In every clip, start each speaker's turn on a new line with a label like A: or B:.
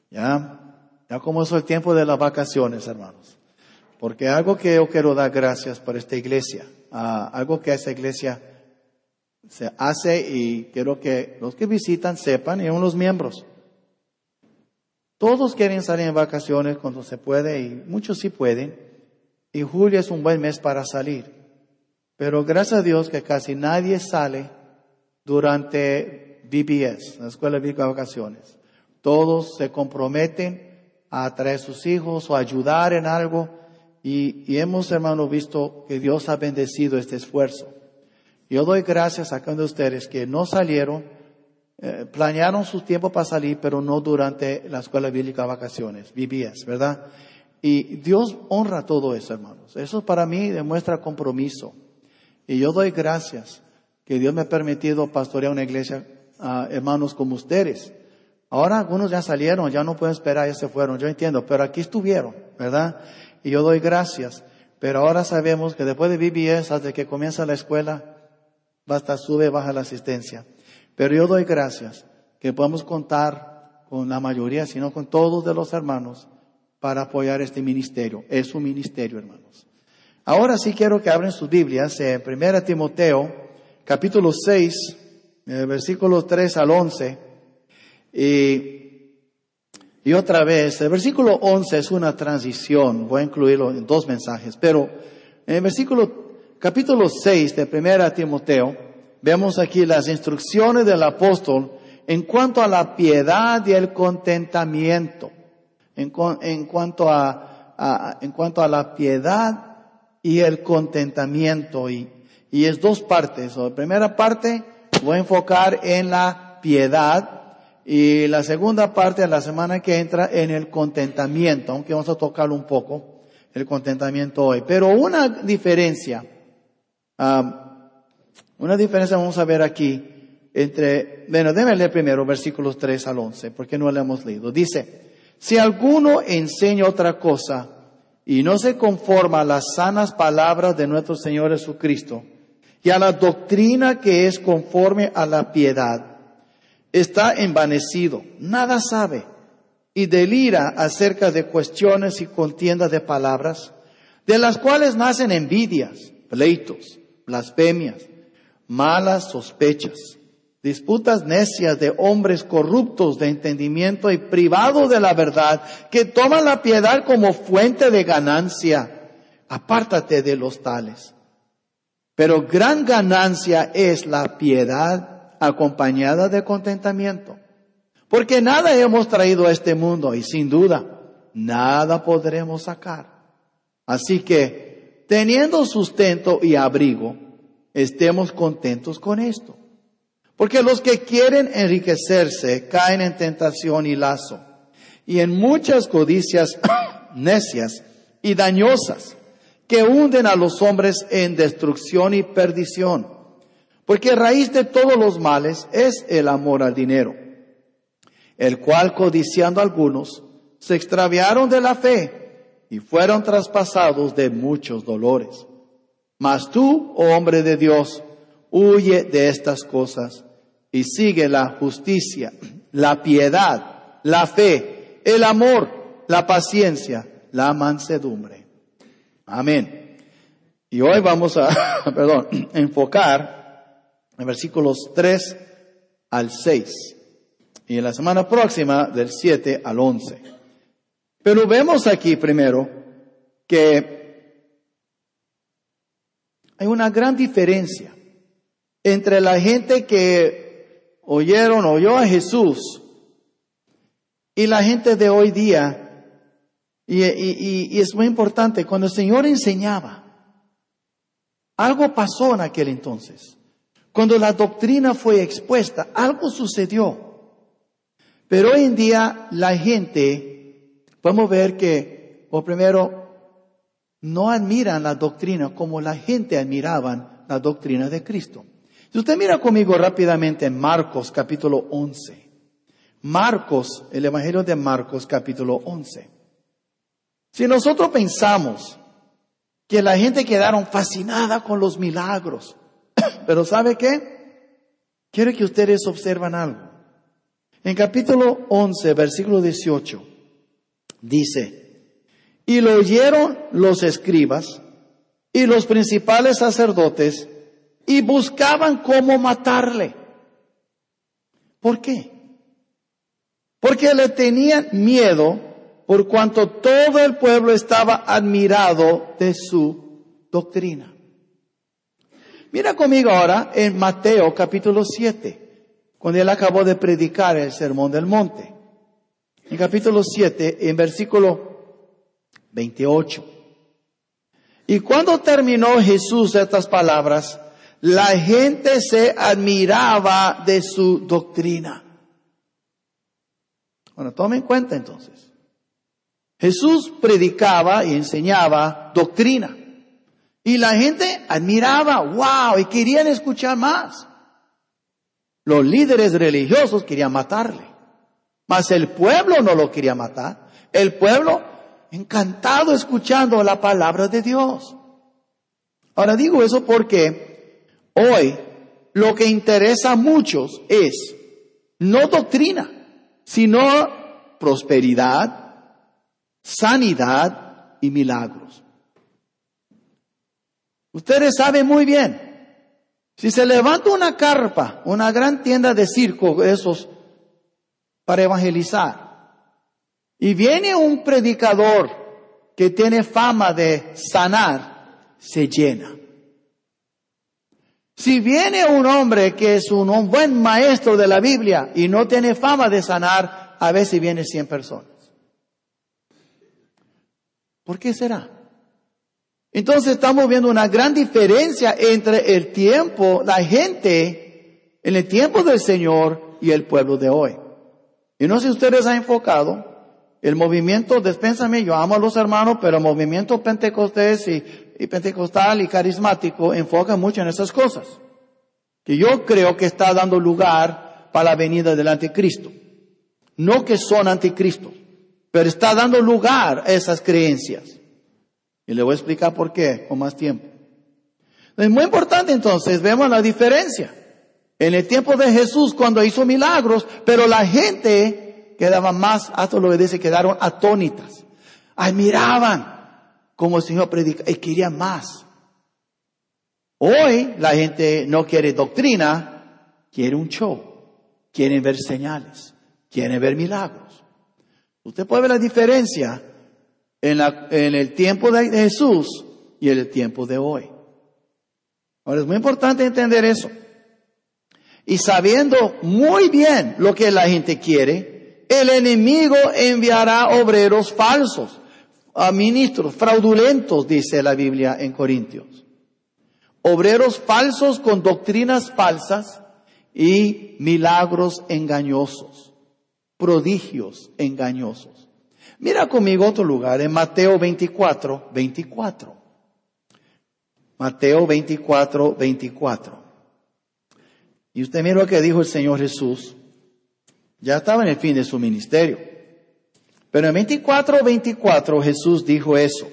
A: Ya comenzó el tiempo de las vacaciones, hermanos. Porque algo que yo quiero dar gracias por esta iglesia, algo que esa iglesia se hace y quiero que los que visitan sepan, y aún los miembros. Todos quieren salir en vacaciones cuando se puede y muchos sí pueden. Y julio es un buen mes para salir. Pero gracias a Dios que casi nadie sale durante VBS, la Escuela Bíblica de Vacaciones. Todos se comprometen a traer a sus hijos o a ayudar en algo. Y hemos, hermanos, visto que Dios ha bendecido este esfuerzo. Yo doy gracias a cada uno de ustedes que no salieron, planearon su tiempo para salir, pero no durante la Escuela Bíblica de Vacaciones, VBS, ¿verdad? Y Dios honra todo eso, hermanos. Eso para mí demuestra compromiso. Y yo doy gracias que Dios me ha permitido pastorear una iglesia, hermanos como ustedes. Ahora algunos ya salieron, ya no pueden esperar, ya se fueron, yo entiendo, pero aquí estuvieron, ¿verdad? Y yo doy gracias. Pero ahora sabemos que después de VBS, hasta que comienza la escuela, basta, sube, baja la asistencia. Pero yo doy gracias que podemos contar con la mayoría, sino con todos de los hermanos, para apoyar este ministerio. Es un ministerio, hermanos. Ahora sí quiero que abren sus Biblias en 1 Timoteo, capítulo 6, versículos 3 al 11. Y otra vez, el versículo 11 es una transición. Voy a incluirlo en 2 mensajes. Pero en el capítulo 6 de 1 Timoteo, vemos aquí las instrucciones del apóstol en cuanto a la piedad y el contentamiento. En cuanto a la piedad y el contentamiento. Y es 2 partes. La primera parte voy a enfocar en la piedad. Y la segunda parte de la semana que entra en el contentamiento. Aunque vamos a tocar un poco el contentamiento hoy. Pero una diferencia vamos a ver aquí déjenme leer primero versículos 3 al 11, porque no lo hemos leído. Dice: si alguno enseña otra cosa y no se conforma a las sanas palabras de nuestro Señor Jesucristo y a la doctrina que es conforme a la piedad, está envanecido, nada sabe y delira acerca de cuestiones y contiendas de palabras, de las cuales nacen envidias, pleitos, blasfemias, malas sospechas, disputas necias de hombres corruptos de entendimiento y privados de la verdad, que toman la piedad como fuente de ganancia. Apártate de los tales. Pero gran ganancia es la piedad acompañada de contentamiento. Porque nada hemos traído a este mundo y sin duda nada podremos sacar. Así que, teniendo sustento y abrigo, estemos contentos con esto. Porque los que quieren enriquecerse caen en tentación y lazo, y en muchas codicias necias y dañosas, que hunden a los hombres en destrucción y perdición. Porque raíz de todos los males es el amor al dinero, el cual, codiciando algunos, se extraviaron de la fe y fueron traspasados de muchos dolores. Mas tú, oh hombre de Dios, huye de estas cosas y sigue la justicia, la piedad, la fe, el amor, la paciencia, la mansedumbre. Amén. Y hoy vamos a enfocar en versículos 3 al 6. Y en la semana próxima del 7 al 11. Pero vemos aquí primero que hay una gran diferencia entre la gente que oyó a Jesús y la gente de hoy día. Y es muy importante, cuando el Señor enseñaba, algo pasó en aquel entonces. Cuando la doctrina fue expuesta, algo sucedió. Pero hoy en día la gente, podemos ver que, por primero, no admiran la doctrina como la gente admiraban la doctrina de Cristo. Si usted mira conmigo rápidamente en Marcos capítulo 11. Marcos, el Evangelio de Marcos capítulo 11. Si nosotros pensamos que la gente quedaron fascinada con los milagros, pero ¿sabe qué? Quiero que ustedes observen algo. En capítulo 11, versículo 18, dice, y lo oyeron los escribas y los principales sacerdotes y buscaban cómo matarle. ¿Por qué? Porque le tenían miedo por cuanto todo el pueblo estaba admirado de su doctrina. Mira conmigo ahora en Mateo capítulo 7, cuando él acabó de predicar el Sermón del Monte. En capítulo 7, en versículo 28. Y cuando terminó Jesús estas palabras, la gente se admiraba de su doctrina. Bueno, tomen en cuenta entonces. Jesús predicaba y enseñaba doctrina. Y la gente admiraba, wow, y querían escuchar más. Los líderes religiosos querían matarle. Mas el pueblo no lo quería matar. El pueblo encantado escuchando la palabra de Dios. Ahora digo eso porque hoy lo que interesa a muchos es no doctrina, sino prosperidad, sanidad y milagros. Ustedes saben muy bien, si se levanta una carpa, una gran tienda de circo, esos, para evangelizar, y viene un predicador que tiene fama de sanar, se llena. Si viene un hombre que es un buen maestro de la Biblia y no tiene fama de sanar, a veces vienen 100 personas. ¿Por qué será? Entonces estamos viendo una gran diferencia entre el tiempo, la gente en el tiempo del Señor y el pueblo de hoy. Y no sé si ustedes han enfocado el movimiento, dispénsame, yo amo a los hermanos, pero el movimiento pentecostés y pentecostal y carismático enfoca mucho en esas cosas. Que yo creo que está dando lugar para la venida del anticristo. No que son anticristos, pero está dando lugar a esas creencias. Y le voy a explicar por qué con más tiempo. Es muy importante entonces, vemos la diferencia. En el tiempo de Jesús cuando hizo milagros, pero la gente quedaba más, hasta lo que dice, quedaron atónitas. Admiraban como el Señor predicaba y querían más. Hoy la gente no quiere doctrina, quiere un show, quieren ver señales, quieren ver milagros. Usted puede ver la diferencia en el tiempo de Jesús y en el tiempo de hoy. Ahora es muy importante entender eso. Y sabiendo muy bien lo que la gente quiere, el enemigo enviará obreros falsos, a ministros fraudulentos, dice la Biblia en Corintios. Obreros falsos con doctrinas falsas y milagros engañosos, prodigios engañosos. Mira conmigo otro lugar, en Mateo 24, 24. Mateo 24, 24. Y usted mira lo que dijo el Señor Jesús. Ya estaba en el fin de su ministerio. Pero en 24, 24 Jesús dijo eso.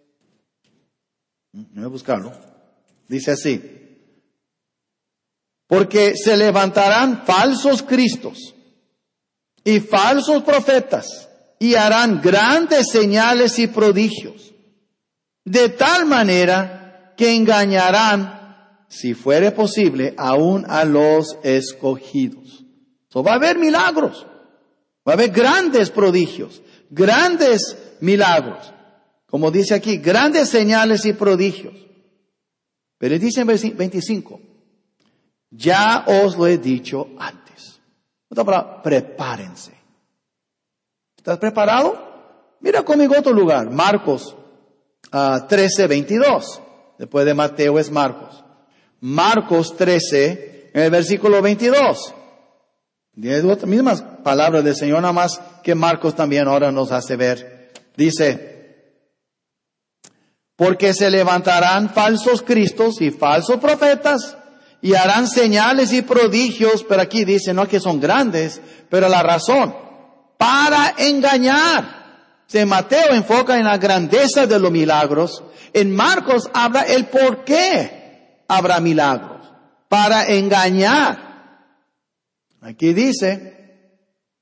A: No voy a buscarlo. Dice así. Porque se levantarán falsos cristos y falsos profetas y harán grandes señales y prodigios, de tal manera que engañarán, si fuere posible, aún a los escogidos. Va a haber milagros, va a haber grandes prodigios, grandes milagros. Como dice aquí, grandes señales y prodigios. Pero dice en 25, ya os lo he dicho antes. Otra palabra, prepárense. ¿Estás preparado? Mira conmigo otro lugar, Marcos 13, 22. Después de Mateo es Marcos. Marcos 13, en el versículo 22. Las mismas palabras del Señor, nada más que Marcos también ahora nos hace ver. Dice, porque se levantarán falsos cristos y falsos profetas y harán señales y prodigios, pero aquí dice, no que son grandes, pero la razón, para engañar. En Mateo enfoca en la grandeza de los milagros. En Marcos habla el por qué habrá milagros. Para engañar. Aquí dice,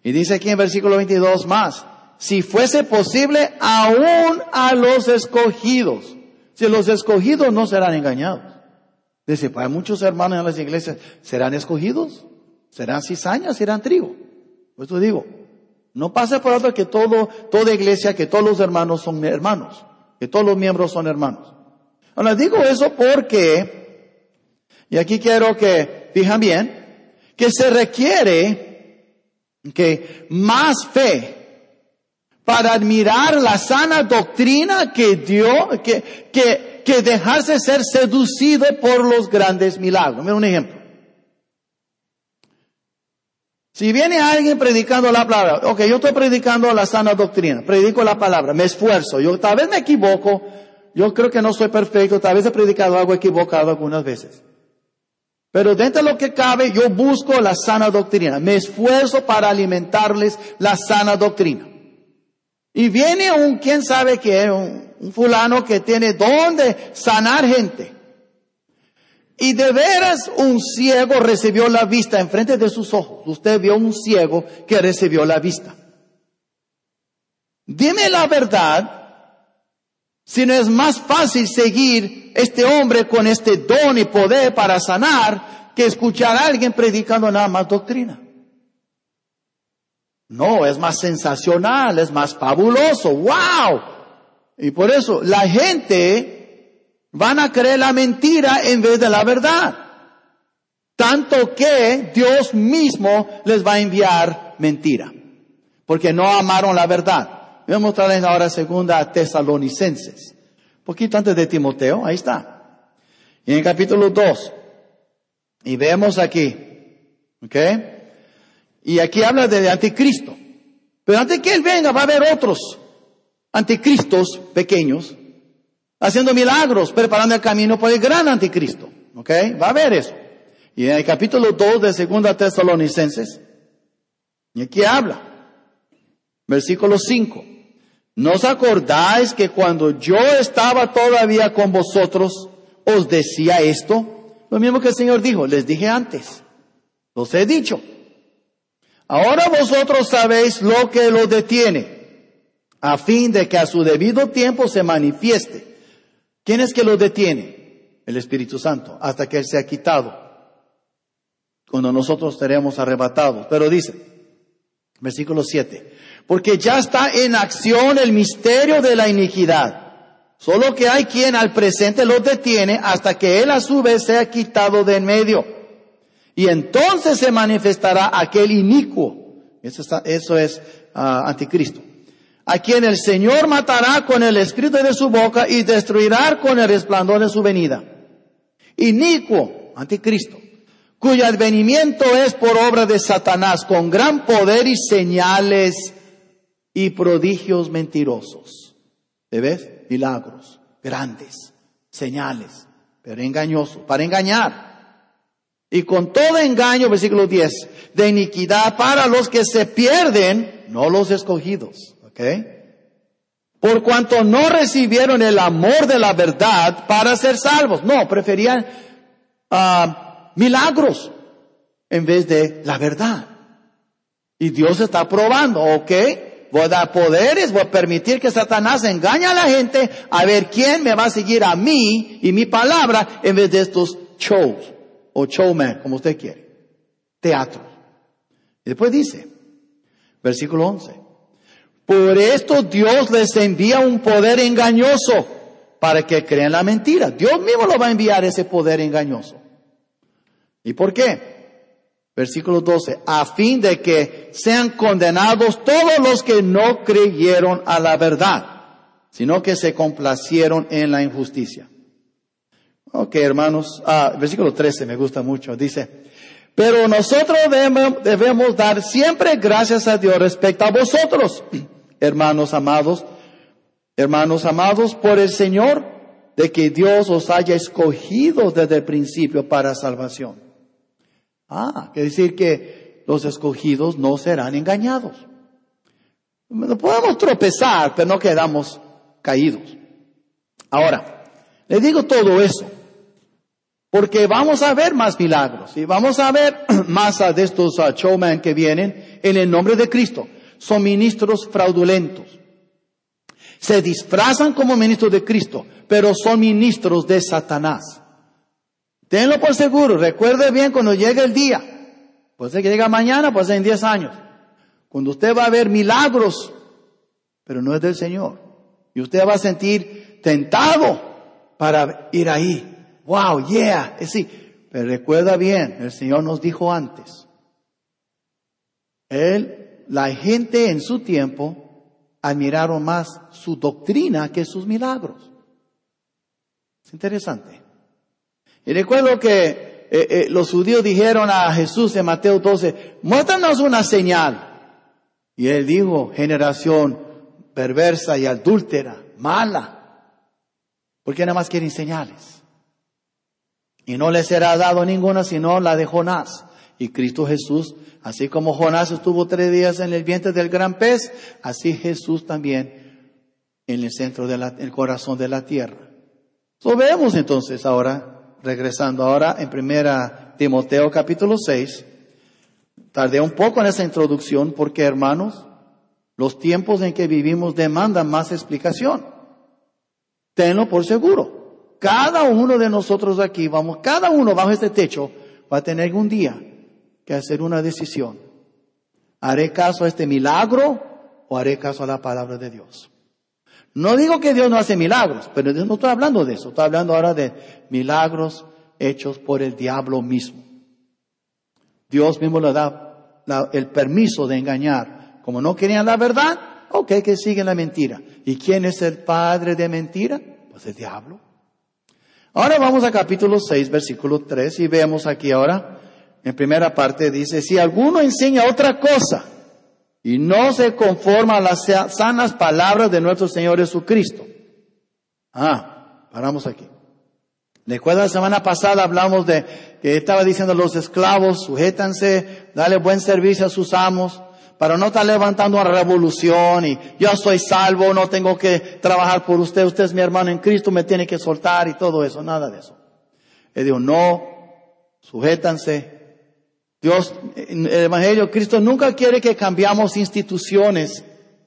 A: Y dice aquí en versículo 22 más, si fuese posible, aún a los escogidos. Si los escogidos no serán engañados. Dice, pues hay muchos hermanos en las iglesias, ¿serán escogidos? ¿Serán cizañas? ¿Serán trigo? Por eso digo, no pase por alto que toda iglesia, que todos los hermanos son hermanos, que todos los miembros son hermanos. Ahora digo eso porque, y aquí quiero que fijan bien, que se requiere que más fe para admirar la sana doctrina que que dejarse ser seducido por los grandes milagros. Mira un ejemplo. Si viene alguien predicando la palabra, ok, yo estoy predicando la sana doctrina, predico la palabra, me esfuerzo, yo tal vez me equivoco, yo creo que no soy perfecto, tal vez he predicado algo equivocado algunas veces. Pero dentro de lo que cabe, yo busco la sana doctrina, me esfuerzo para alimentarles la sana doctrina. Y viene quién sabe qué, un fulano que tiene don de sanar gente. Y de veras un ciego recibió la vista enfrente de sus ojos. Usted vio un ciego que recibió la vista. Dime la verdad, si no es más fácil seguir este hombre con este don y poder para sanar que escuchar a alguien predicando nada más doctrina. No, es más sensacional, es más fabuloso, wow. Y por eso la gente van a creer la mentira en vez de la verdad. Tanto que Dios mismo les va a enviar mentira. Porque no amaron la verdad. Voy a mostrarles ahora 2 Tesalonicenses. Un poquito antes de Timoteo, ahí está. Y en el capítulo 2. Y vemos aquí. ¿Ok? Y aquí habla de anticristo. Pero antes que él venga va a haber otros anticristos pequeños haciendo milagros, preparando el camino por el gran anticristo. ¿Ok? Va a haber eso. Y en el capítulo 2 de 2 Tesalonicenses, y aquí habla, versículo 5. ¿No os acordáis que cuando yo estaba todavía con vosotros, os decía esto? Lo mismo que el Señor dijo, les dije antes, los he dicho. Ahora vosotros sabéis lo que lo detiene, a fin de que a su debido tiempo se manifieste. ¿Quién es que lo detiene? El Espíritu Santo, hasta que Él sea quitado, cuando nosotros seremos arrebatados. Pero dice, versículo 7, porque ya está en acción el misterio de la iniquidad, solo que hay quien al presente lo detiene hasta que Él a su vez sea quitado de en medio. Y entonces se manifestará aquel inicuo, eso es anticristo, a quien el Señor matará con el espíritu de su boca y destruirá con el resplandor de su venida. Inicuo, anticristo, cuyo advenimiento es por obra de Satanás, con gran poder y señales y prodigios mentirosos. ¿Ves? Milagros grandes, señales, pero engañosos, para engañar. Y con todo engaño, versículo 10, de iniquidad para los que se pierden, no los escogidos. ¿Ok? Por cuanto no recibieron el amor de la verdad para ser salvos. No, preferían milagros en vez de la verdad. Y Dios está probando, ¿ok? Voy a dar poderes, voy a permitir que Satanás engañe a la gente a ver quién me va a seguir a mí y mi palabra en vez de estos shows o showman, como usted quiere. Teatro. Y después dice, versículo 11. Por esto Dios les envía un poder engañoso para que crean la mentira. Dios mismo lo va a enviar ese poder engañoso. ¿Y por qué? Versículo 12. A fin de que sean condenados todos los que no creyeron a la verdad, sino que se complacieron en la injusticia. Ok, hermanos. Versículo 13 me gusta mucho. Dice, pero nosotros debemos dar siempre gracias a Dios respecto a vosotros, hermanos amados, por el Señor, de que Dios os haya escogido desde el principio para salvación. Quiere decir que los escogidos no serán engañados. Podemos tropezar, pero no quedamos caídos. Ahora, le digo todo eso Porque vamos a ver más milagros y vamos a ver más de estos showmen que vienen en el nombre de Cristo. Son ministros fraudulentos. Se disfrazan como ministros de Cristo, pero son ministros de Satanás. Tenlo por seguro, recuerde bien cuando llegue el día. Puede ser que llegue mañana, puede ser en 10 años. Cuando usted va a ver milagros, pero no es del Señor. Y usted va a sentir tentado para ir ahí. Wow, yeah, sí. Pero recuerda bien, el Señor nos dijo antes. La gente en su tiempo admiraron más su doctrina que sus milagros. Es interesante. Y recuerdo que los judíos dijeron a Jesús en Mateo 12, muéstranos una señal. Y él dijo, generación perversa y adúltera, mala. Porque nada más quieren señales. Y no les será dado ninguna sino la de Jonás. Y Cristo Jesús, así como Jonás estuvo 3 días en el vientre del gran pez, así Jesús también en el centro el corazón de la tierra. So, vemos entonces ahora, regresando ahora en 1 Timoteo capítulo 6. Tardé un poco en esa introducción porque, hermanos, los tiempos en que vivimos demandan más explicación. Tenlo por seguro. Cada uno de nosotros aquí, cada uno bajo este techo va a tener un día que hacer una decisión. ¿Haré caso a este milagro o haré caso a la palabra de Dios? No digo que Dios no hace milagros, pero no estoy hablando de eso. Estoy hablando ahora de milagros hechos por el diablo mismo. Dios mismo le da el permiso de engañar. Como no querían la verdad, ok, que siguen la mentira. ¿Y quién es el padre de mentira? Pues el diablo. Ahora vamos a capítulo 6, versículo 3, y vemos aquí ahora, en primera parte dice, si alguno enseña otra cosa y no se conforma a las sanas palabras de nuestro Señor Jesucristo. Paramos aquí. Recuerda la semana pasada hablamos de que estaba diciendo a los esclavos, sujétanse, dale buen servicio a sus amos, para no estar levantando una revolución y yo soy salvo, no tengo que trabajar por usted, usted es mi hermano en Cristo, me tiene que soltar y todo eso, nada de eso. Él dijo, no, sujétanse. Dios, en el Evangelio, Cristo nunca quiere que cambiamos instituciones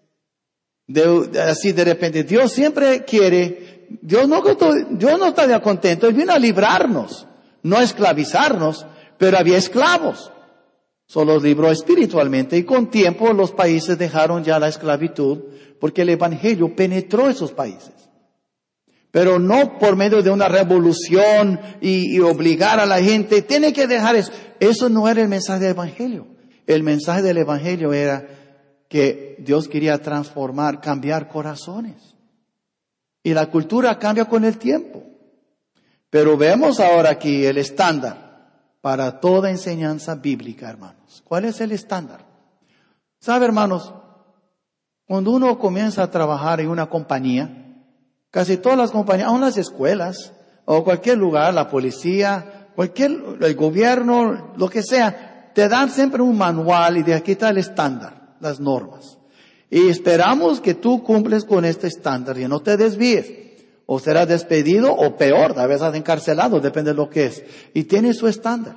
A: así de repente. Dios siempre quiere, Dios no está contento, Él vino a librarnos, no a esclavizarnos, pero había esclavos. Solo los libró espiritualmente y con tiempo los países dejaron ya la esclavitud porque el Evangelio penetró esos países. Pero no por medio de una revolución y obligar a la gente, tiene que dejar eso. Eso no era el mensaje del Evangelio. El mensaje del Evangelio era que Dios quería transformar, cambiar corazones. Y la cultura cambia con el tiempo. Pero vemos ahora aquí el estándar para toda enseñanza bíblica, hermanos. ¿Cuál es el estándar? ¿Sabe, hermanos? Cuando uno comienza a trabajar en una compañía, casi todas las compañías, aun las escuelas, o cualquier lugar, la policía, el gobierno, lo que sea, te dan siempre un manual y de aquí está el estándar, las normas. Y esperamos que tú cumples con este estándar y no te desvíes. O serás despedido o peor, a veces encarcelado, depende de lo que es. Y tiene su estándar.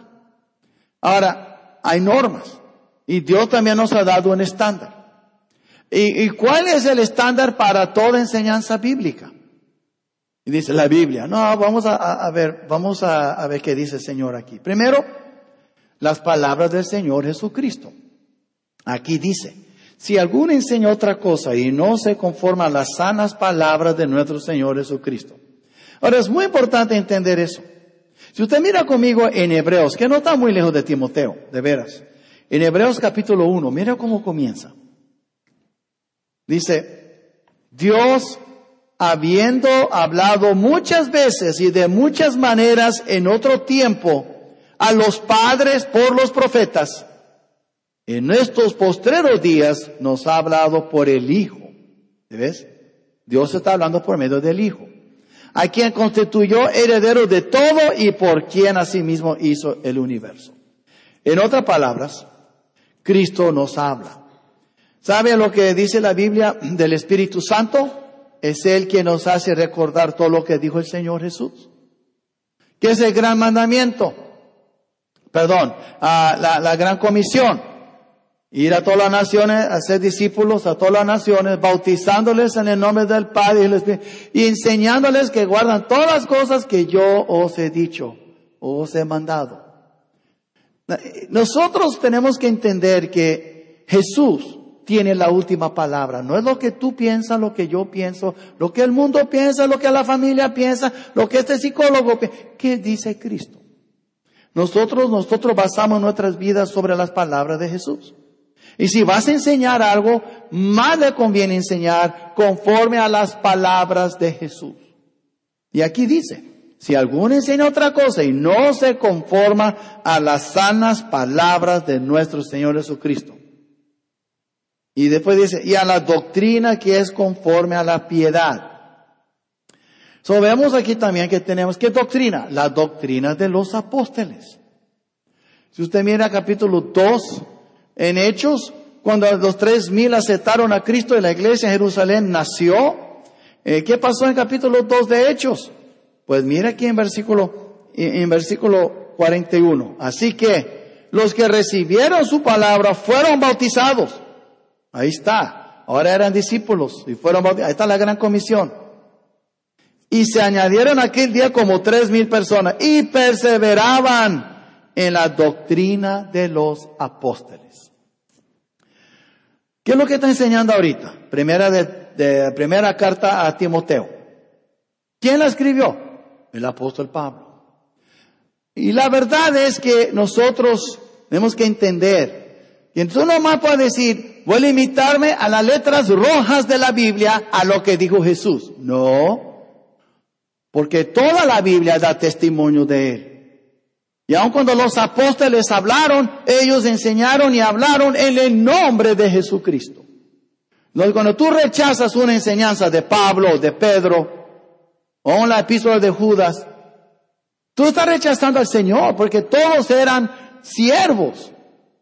A: Ahora, hay normas. Y Dios también nos ha dado un estándar. ¿Y cuál es el estándar para toda enseñanza bíblica? Y dice la Biblia. No, vamos a ver qué dice el Señor aquí. Primero, las palabras del Señor Jesucristo. Aquí dice, si alguno enseña otra cosa y no se conforma a las sanas palabras de nuestro Señor Jesucristo. Ahora, es muy importante entender eso. Si usted mira conmigo en Hebreos, que no está muy lejos de Timoteo, de veras. En Hebreos capítulo 1, mira cómo comienza. Dice, Dios, habiendo hablado muchas veces y de muchas maneras en otro tiempo a los padres por los profetas, en estos postreros días nos ha hablado por el Hijo. ¿Ves? Dios está hablando por medio del Hijo, a quien constituyó heredero de todo y por quien asimismo hizo el universo. En otras palabras, Cristo nos habla. ¿Sabe lo que dice la Biblia del Espíritu Santo? Es Él quien nos hace recordar todo lo que dijo el Señor Jesús. ¿Qué es el gran mandamiento? La gran comisión. Ir a todas las naciones, hacer discípulos a todas las naciones, bautizándoles en el nombre del Padre y del Espíritu, y enseñándoles que guardan todas las cosas que yo os he dicho, os he mandado. Nosotros tenemos que entender que Jesús tiene la última palabra. No es lo que tú piensas, lo que yo pienso, lo que el mundo piensa, lo que la familia piensa, lo que este psicólogo piensa. ¿Qué dice Cristo? Nosotros basamos nuestras vidas sobre las palabras de Jesús. Y si vas a enseñar algo, más le conviene enseñar conforme a las palabras de Jesús. Y aquí dice, si alguno enseña otra cosa y no se conforma a las sanas palabras de nuestro Señor Jesucristo. Y después dice, y a la doctrina que es conforme a la piedad. Vemos aquí también que tenemos, ¿qué doctrina? La doctrina de los apóstoles. Si usted mira capítulo 2 en Hechos, cuando los 3,000 aceptaron a Cristo y la iglesia en Jerusalén nació, ¿qué pasó en capítulo 2 de Hechos? Pues mira aquí en versículo 41. Así que los que recibieron su palabra fueron bautizados. Ahí está. Ahora eran discípulos y fueron bautizados. Ahí está la gran comisión. Y se añadieron aquel día como 3,000 personas y perseveraban en la doctrina de los apóstoles. ¿Qué es lo que está enseñando ahorita? Primera carta a Timoteo. ¿Quién la escribió? El apóstol Pablo. Y la verdad es que nosotros tenemos que entender que tú no más puedes decir, voy a limitarme a las letras rojas de la Biblia, a lo que dijo Jesús. No, porque toda la Biblia da testimonio de Él. Y aun cuando los apóstoles hablaron, ellos enseñaron y hablaron en el nombre de Jesucristo. Cuando tú rechazas una enseñanza de Pablo, de Pedro, o en la epístola de Judas, tú estás rechazando al Señor, porque todos eran siervos,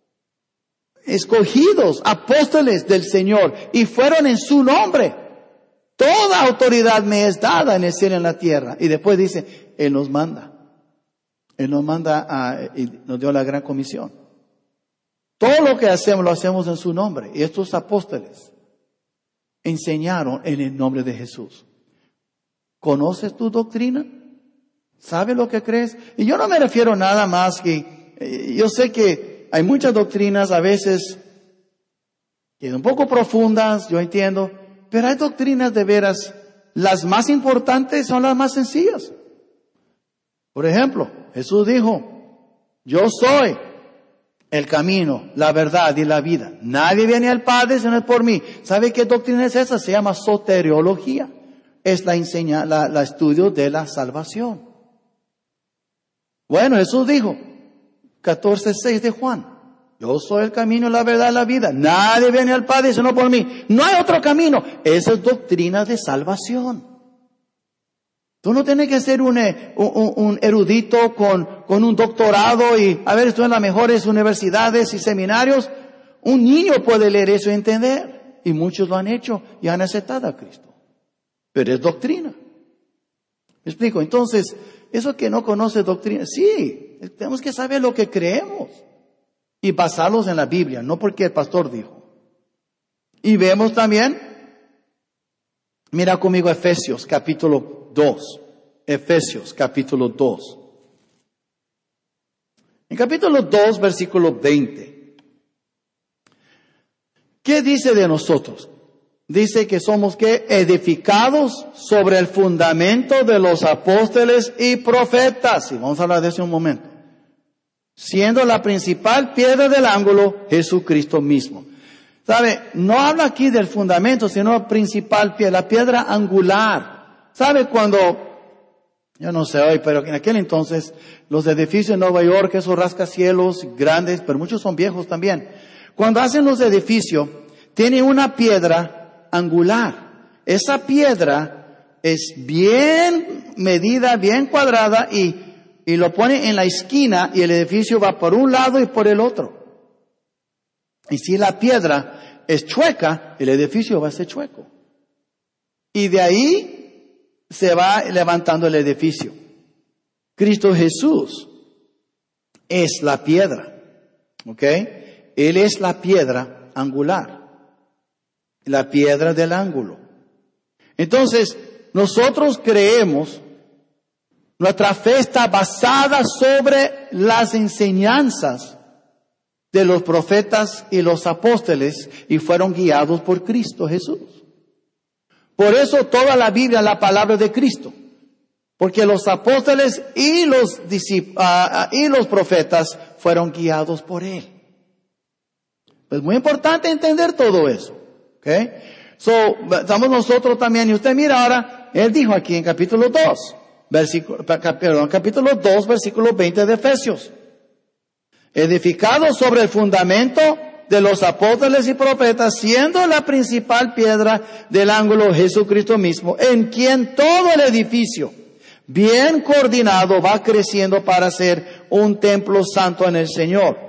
A: escogidos, apóstoles del Señor, y fueron en su nombre. Toda autoridad me es dada en el cielo y en la tierra. Y después dice, Él nos manda. Él nos manda y nos dio la gran comisión. Todo lo que hacemos, lo hacemos en su nombre. Y estos apóstoles enseñaron en el nombre de Jesús. ¿Conoces tu doctrina? ¿Sabes lo que crees? Y yo no me refiero nada más que, yo sé que hay muchas doctrinas a veces que son un poco profundas, yo entiendo, pero hay doctrinas de veras, las más importantes son las más sencillas. Por ejemplo, Jesús dijo, yo soy el camino, la verdad y la vida. Nadie viene al Padre si no es por mí. ¿Sabe qué doctrina es esa? Se llama soteriología. Es la estudio de la salvación. Bueno, Jesús dijo, 14:6 de Juan, yo soy el camino, la verdad y la vida. Nadie viene al Padre sino por mí. No hay otro camino. Esa es doctrina de salvación. Tú no tienes que ser un erudito con un doctorado y haber estudiado en las mejores universidades y seminarios. Un niño puede leer eso y entender. Y muchos lo han hecho y han aceptado a Cristo. Pero es doctrina. ¿Me explico? Entonces, eso que no conoce doctrina, sí, tenemos que saber lo que creemos y basarlos en la Biblia, no porque el pastor dijo. Y vemos también, mira conmigo Efesios capítulo 2. Efesios capítulo 2. En capítulo 2, versículo 20. ¿Qué dice de nosotros? Dice que somos ¿qué? Edificados sobre el fundamento de los apóstoles y profetas. Y vamos a hablar de eso un momento. Siendo la principal piedra del ángulo Jesucristo mismo. ¿Sabe? No habla aquí del fundamento, sino principal piedra, la piedra angular. ¿Sabe cuando, yo no sé hoy, pero en aquel entonces, los edificios en Nueva York, esos rascacielos grandes, pero muchos son viejos también. Cuando hacen los edificios, tienen una piedra angular. Esa piedra es bien medida, bien cuadrada y lo pone en la esquina y el edificio va por un lado y por el otro. Y si la piedra es chueca, el edificio va a ser chueco. Y de ahí se va levantando el edificio. Cristo Jesús es la piedra, ¿ok? Él es la piedra angular, la piedra del ángulo. Entonces, nosotros creemos, nuestra fe está basada sobre las enseñanzas de los profetas y los apóstoles y fueron guiados por Cristo Jesús. Por eso toda la Biblia es la palabra de Cristo. Porque los apóstoles y los profetas fueron guiados por Él. Es muy importante entender todo eso. ¿Ok? Estamos nosotros también, y usted mira ahora, Él dijo aquí en capítulo 2, capítulo 2, versículo 20 de Efesios. Edificado sobre el fundamento de los apóstoles y profetas, siendo la principal piedra del ángulo Jesucristo mismo, en quien todo el edificio, bien coordinado, va creciendo para ser un templo santo en el Señor.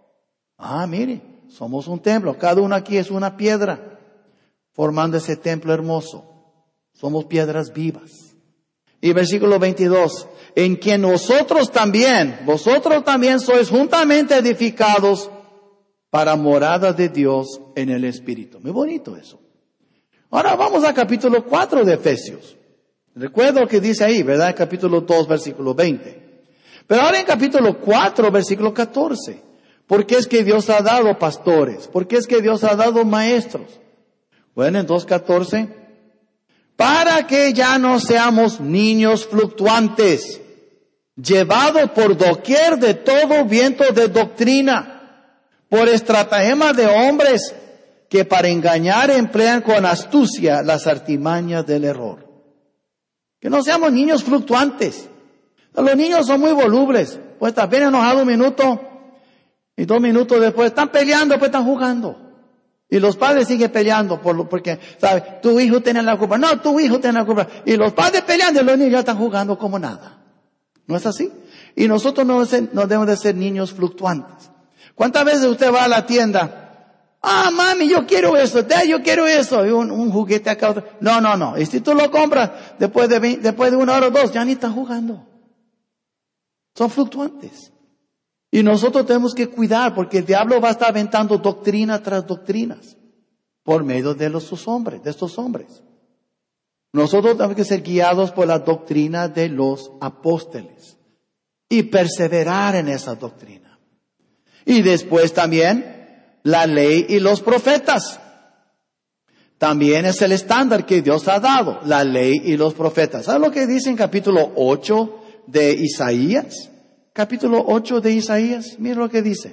A: Mire, somos un templo. Cada uno aquí es una piedra, formando ese templo hermoso. Somos piedras vivas. Y versículo 22, en quien vosotros también sois juntamente edificados para morada de Dios en el Espíritu. Muy bonito eso. Ahora vamos al capítulo 4 de Efesios. Recuerdo lo que dice ahí, ¿verdad? Capítulo 2, versículo 20. Pero ahora en capítulo 4, versículo 14. ¿Por qué es que Dios ha dado pastores? ¿Por qué es que Dios ha dado maestros? Bueno, en 2:14. Para que ya no seamos niños fluctuantes, llevados por doquier de todo viento de doctrina, por estratagema de hombres que para engañar emplean con astucia las artimañas del error. Que no seamos niños fluctuantes. Los niños son muy volubles. Pues están bien enojados 1 minuto y 2 minutos después están peleando, pues están jugando. Y los padres siguen peleando porque, ¿sabes? Tu hijo tiene la culpa. No, tu hijo tiene la culpa. Y los padres peleando y los niños ya están jugando como nada. ¿No es así? Y nosotros no debemos de ser niños fluctuantes. ¿Cuántas veces usted va a la tienda? Mami, yo quiero eso. Yo quiero eso. Y un juguete acá. Otro. No. Y si tú lo compras, después de 1 hora o 2, ya ni están jugando. Son fluctuantes. Y nosotros tenemos que cuidar porque el diablo va a estar aventando doctrina tras doctrinas por medio de estos hombres. Nosotros tenemos que ser guiados por la doctrina de los apóstoles y perseverar en esa doctrina. Y después también la ley y los profetas. También es el estándar que Dios ha dado, la ley y los profetas. ¿Sabe lo que dice en capítulo 8 de Isaías? Capítulo 8 de Isaías, mira lo que dice.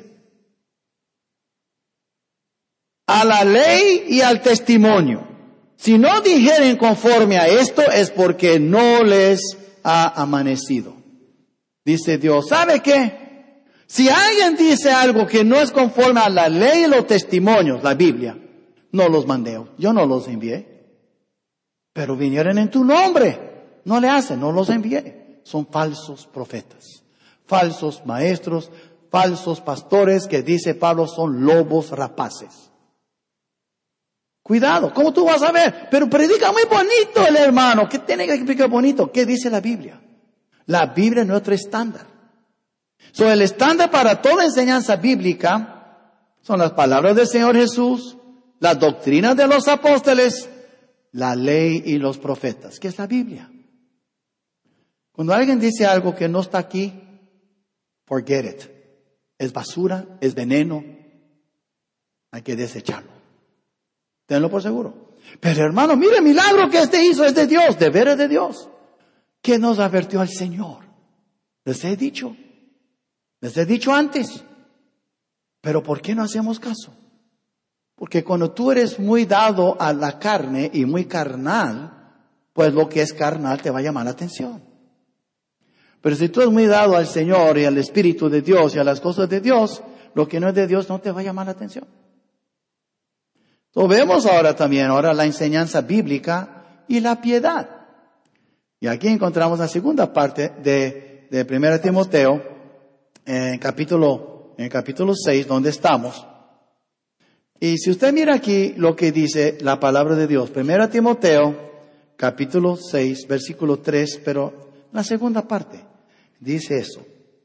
A: A la ley y al testimonio. Si no dijeren conforme a esto es porque no les ha amanecido. Dice Dios, ¿sabe qué? Si alguien dice algo que no es conforme a la ley y los testimonios, la Biblia, no los mandé, yo no los envié. Pero vinieron en tu nombre, no le hacen, no los envié. Son falsos profetas. Falsos maestros, falsos pastores que dice Pablo son lobos rapaces. Cuidado, ¿cómo tú vas a ver? Pero predica muy bonito el hermano. ¿Qué tiene que explicar bonito? ¿Qué dice la Biblia? La Biblia es nuestro estándar. El estándar para toda enseñanza bíblica son las palabras del Señor Jesús, las doctrinas de los apóstoles, la ley y los profetas. ¿Qué es la Biblia? Cuando alguien dice algo que no está aquí, forget it. Es basura, es veneno. Hay que desecharlo. Tenlo por seguro. Pero hermano, mire el milagro que hizo, es de Dios, de veras de Dios. ¿Qué nos advirtió el Señor? Les he dicho antes. Pero ¿por qué no hacemos caso? Porque cuando tú eres muy dado a la carne y muy carnal, pues lo que es carnal te va a llamar la atención. Pero si tú eres muy dado al Señor y al Espíritu de Dios y a las cosas de Dios, lo que no es de Dios no te va a llamar la atención. Entonces vemos ahora la enseñanza bíblica y la piedad. Y aquí encontramos la segunda parte de 1 Timoteo, en capítulo 6, donde estamos. Y si usted mira aquí lo que dice la palabra de Dios, 1 Timoteo, capítulo 6, versículo 3, pero la segunda parte. dice eso.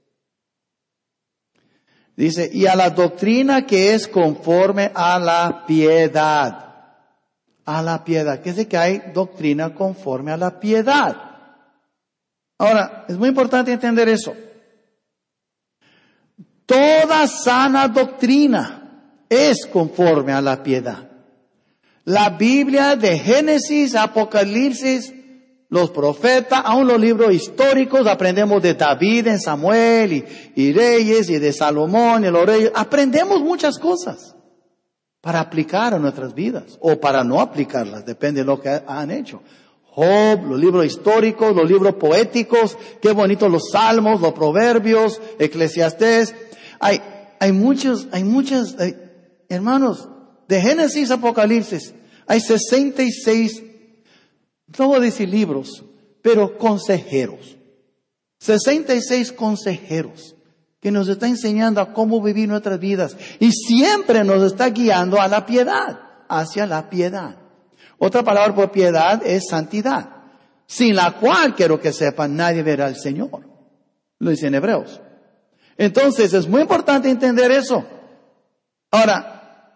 A: Dice, y a la doctrina que es conforme a la piedad. A la piedad. ¿Qué es que hay doctrina conforme a la piedad? Ahora, es muy importante entender eso. Toda sana doctrina es conforme a la piedad. La Biblia de Génesis, Apocalipsis, los profetas, aún los libros históricos, aprendemos de David en Samuel y Reyes y de Salomón y los reyes. Aprendemos muchas cosas para aplicar a nuestras vidas o para no aplicarlas, depende de lo que han hecho. Job, los libros históricos, los libros poéticos, qué bonitos los salmos, los proverbios, Eclesiastés. Hay muchos, hermanos, de Génesis, Apocalipsis, hay 66, no voy a decir libros, pero consejeros. 66 consejeros que nos está enseñando a cómo vivir nuestras vidas y siempre nos está guiando a la piedad, hacia la piedad. Otra palabra por piedad es santidad, sin la cual, quiero que sepan, nadie verá al Señor. Lo dice en Hebreos. Entonces, es muy importante entender eso. Ahora,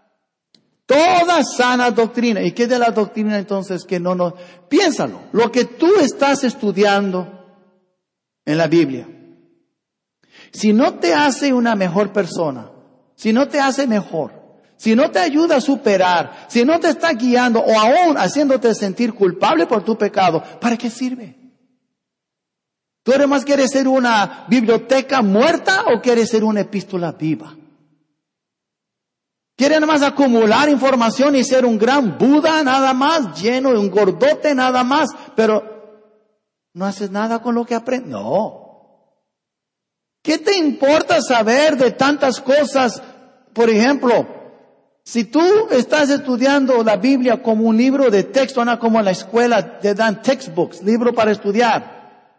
A: toda sana doctrina. ¿Y qué de la doctrina entonces que no nos... Piénsalo, lo que tú estás estudiando en la Biblia, si no te hace una mejor persona, si no te hace mejor, si no te ayuda a superar, si no te está guiando o aún haciéndote sentir culpable por tu pecado, ¿para qué sirve? ¿Tú además quieres ser una biblioteca muerta o quieres ser una epístola viva? ¿Quieres nada más acumular información y ser un gran Buda nada más, lleno de un gordote nada más, pero no haces nada con lo que aprendes? No. ¿Qué te importa saber de tantas cosas? Por ejemplo, si tú estás estudiando la Biblia como un libro de texto, no como en la escuela te dan textbooks, libro para estudiar.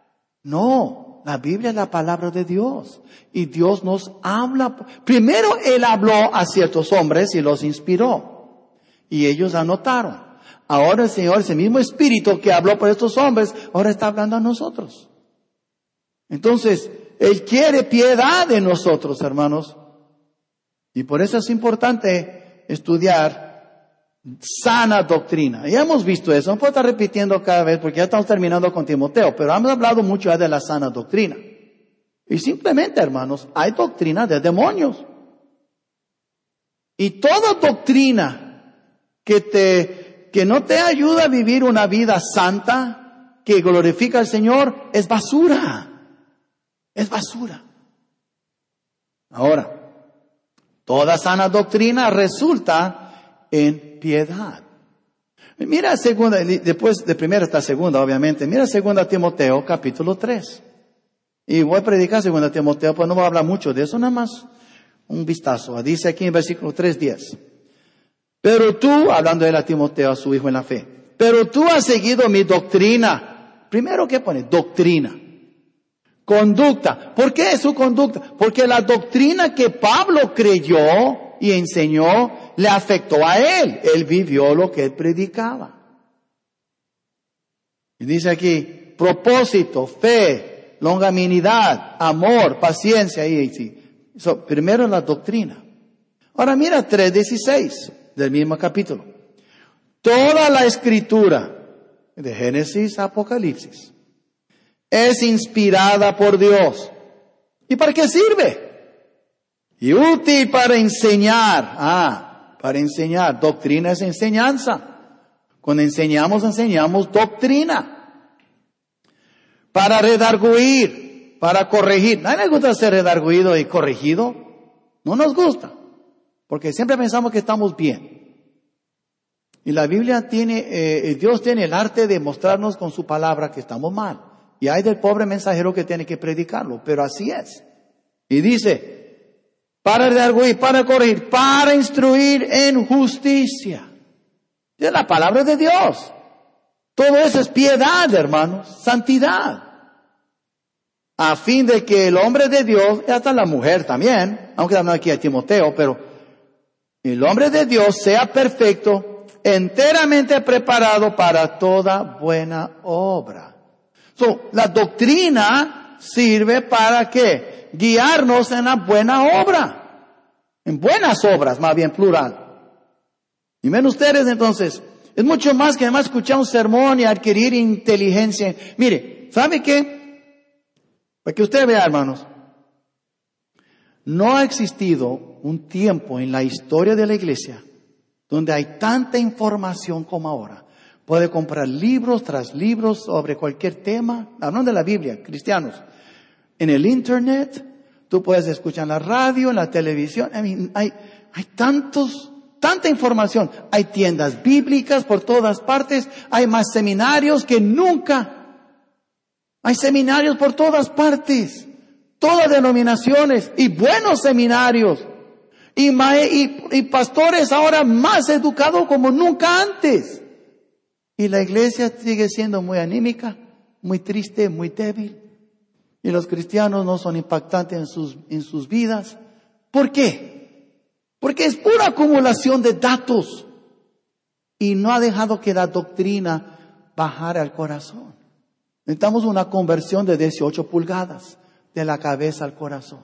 A: No, la Biblia es la palabra de Dios. Y Dios nos habla. Primero Él habló a ciertos hombres y los inspiró. Y ellos anotaron. Ahora el Señor, ese mismo Espíritu que habló por estos hombres, ahora está hablando a nosotros. Entonces, Él quiere piedad de nosotros, hermanos. Y por eso es importante estudiar sana doctrina. Ya hemos visto eso, no puedo estar repitiendo cada vez porque ya estamos terminando con Timoteo, pero hemos hablado mucho ya de la sana doctrina. Y simplemente, hermanos, hay doctrina de demonios. Y toda doctrina que no te ayuda a vivir una vida santa, que glorifica al Señor, es basura. Es basura. Ahora, toda sana doctrina resulta en piedad. Mira segunda, después de primera está segunda, obviamente. Mira 2 Timoteo, capítulo 3. Y voy a predicar 2 Timoteo, pues no voy a hablar mucho de eso, nada más un vistazo. Dice aquí en versículo 3:10. Pero tú, hablando de Timoteo, a su hijo en la fe, pero tú has seguido mi doctrina. Primero, ¿qué pone? Doctrina. Conducta. ¿Por qué es su conducta? Porque la doctrina que Pablo creyó y enseñó le afectó a él. Él vivió lo que él predicaba. Y dice aquí, propósito, fe, longanimidad, amor, paciencia. Primero la doctrina. Ahora mira 3:16 del mismo capítulo. Toda la escritura, de Génesis a Apocalipsis, es inspirada por Dios. ¿Y para qué sirve? Y útil para enseñar. Para enseñar. Doctrina es enseñanza. Cuando enseñamos doctrina. Para redarguir, para corregir. ¿Nadie le gusta ser redarguido y corregido? No nos gusta. Porque siempre pensamos que estamos bien. Y la Biblia Dios tiene el arte de mostrarnos con su palabra que estamos mal. Y hay del pobre mensajero que tiene que predicarlo, pero así es. Y dice, para redarguir, para corregir, para instruir en justicia. Es la palabra de Dios. Todo eso es piedad, hermanos, santidad. A fin de que el hombre de Dios, y hasta la mujer también, aunque hablamos aquí a Timoteo, pero el hombre de Dios sea perfecto, enteramente preparado para toda buena obra. La doctrina sirve para ¿qué? Guiarnos en la buena obra. En buenas obras, más bien plural. Y ven ustedes entonces, es mucho más que además escuchar un sermón y adquirir inteligencia. Mire, ¿sabe qué? Para que usted vea, hermanos, no ha existido un tiempo en la historia de la iglesia donde hay tanta información como ahora. Puede comprar libros tras libros sobre cualquier tema, hablando de la Biblia, cristianos. En el internet, tú puedes escuchar en la radio, en la televisión. Hay tanta información. Hay tiendas bíblicas por todas partes. Hay más seminarios que nunca. Hay seminarios por todas partes. Todas denominaciones y buenos seminarios. Y pastores ahora más educados como nunca antes. Y la iglesia sigue siendo muy anímica, muy triste, muy débil. Y los cristianos no son impactantes en sus vidas. ¿Por qué? Porque es pura acumulación de datos. Y no ha dejado que la doctrina bajara al corazón. Necesitamos una conversión de 18 pulgadas, de la cabeza al corazón.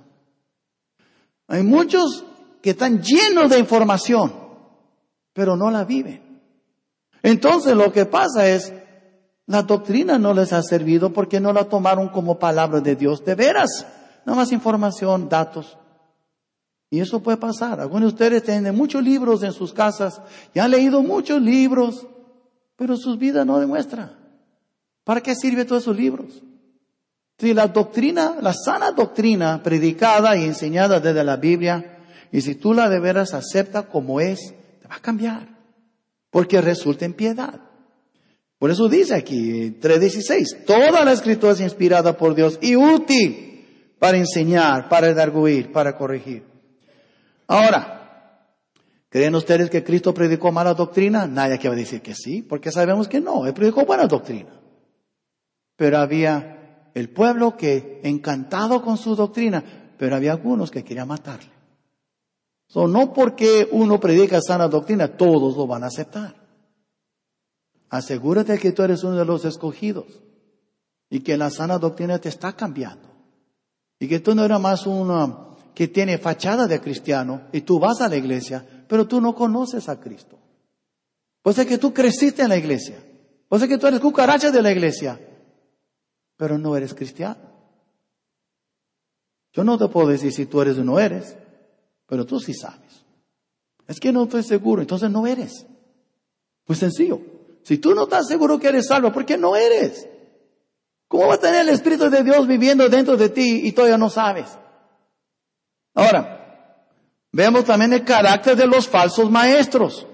A: Hay muchos que están llenos de información, pero no la viven. Entonces lo que pasa es, la doctrina no les ha servido porque no la tomaron como palabra de Dios de veras. Nada más información, datos. Y eso puede pasar. Algunos de ustedes tienen muchos libros en sus casas y han leído muchos libros, pero sus vidas no demuestran. ¿Para qué sirven todos esos libros? Si la doctrina, la sana doctrina predicada y enseñada desde la Biblia, y si tú la de veras aceptas como es, te va a cambiar. Porque resulta en piedad. Por eso dice aquí, 3:16, toda la escritura es inspirada por Dios y útil para enseñar, para redarguir, para corregir. Ahora, ¿creen ustedes que Cristo predicó mala doctrina? Nadie que va a decir que sí, porque sabemos que no, Él predicó buena doctrina. Pero había el pueblo que encantado con su doctrina, pero había algunos que querían matarle. No porque uno predica sana doctrina, todos lo van a aceptar. Asegúrate que tú eres uno de los escogidos y que la sana doctrina te está cambiando. Y que tú no eres más uno que tiene fachada de cristiano y tú vas a la iglesia, pero tú no conoces a Cristo. Puede ser que tú creciste en la iglesia. Puede ser que tú eres cucaracha de la iglesia, pero no eres cristiano. Yo no te puedo decir si tú eres o no eres. Pero tú sí sabes. Es que no estoy seguro, entonces no eres. Muy sencillo. Si tú no estás seguro que eres salvo, ¿por qué no eres? ¿Cómo va a tener el Espíritu de Dios viviendo dentro de ti y todavía no sabes? Ahora, vemos también el carácter de los falsos maestros.